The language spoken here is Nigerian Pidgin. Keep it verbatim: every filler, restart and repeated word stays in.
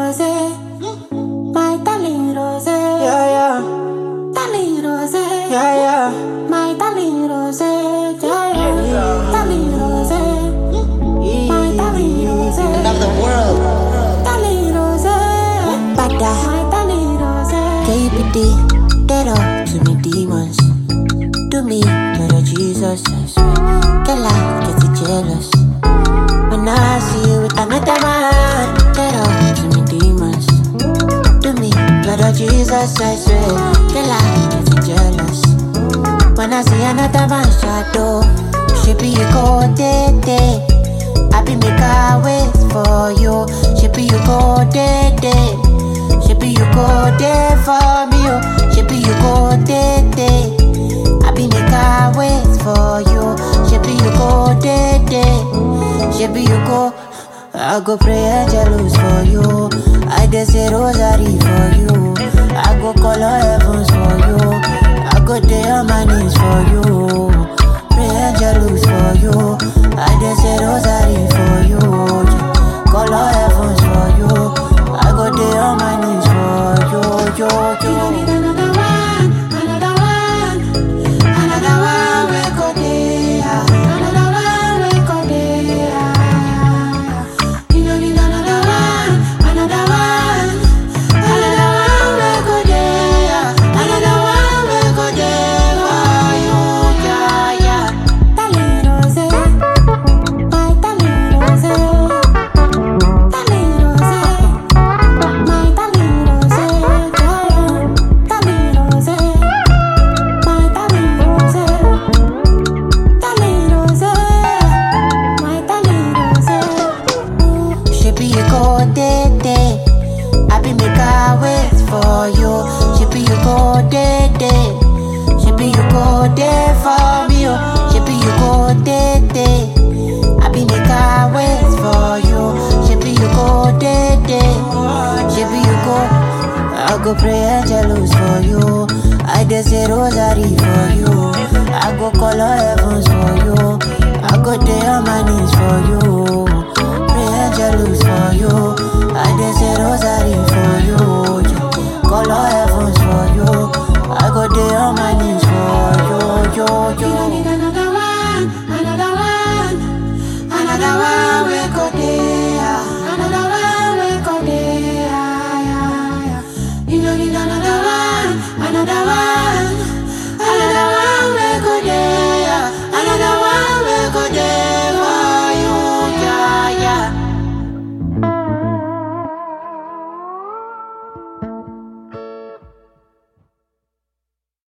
Rose, my darling Rose, Yeah, yeah, darling Rose, yeah, yeah. my darling Rose, yeah, yeah, darling Rose, my darling Rose, Of the world. darling Rose, Bada. my darling Rose. K P D, dead up to me demons. Do me, Lord of Jesus, I swear. Girl, I get it jealous. When I see you with another man, dead up to me demons. Do me, Lord of Jesus, I swear. Girl, I get it jealous. When I see another man's shadow, she be you go day day. I be make a wait for you. She be you go day day. She be you go there for me, oh. She be you go day day. I be make a wait for you. She be you go day day. She be you go. I go pray angelus for you. I dey say rosary for you. I go call all heavens for you. I go day on my knees for you. Pray angelus for you. I dey say rosary for you. Call all heavens for you. I go day on my knees for you, yo, You don't need yo. another one, another one, another one we go there, another one we go there. You don't need another one, another one, another one we go there, another one we go there for you, yeah, yeah. Darling Rose, my darling Rose, darling Rose, my darling Rose, yeah, yeah. Darling Rose, my darling Rose, darling Rose, my darling Rose. She be you go day day. I be make a wait for you. She be you go day day. She be you go there for me, oh. She be you go day day. I be make a wait for you. She be you go day day. She be you go. I go pray angelus for you. I dey say rosary for you. I go call all heavens for you. I go day on my knees for you. Pray angelus for you.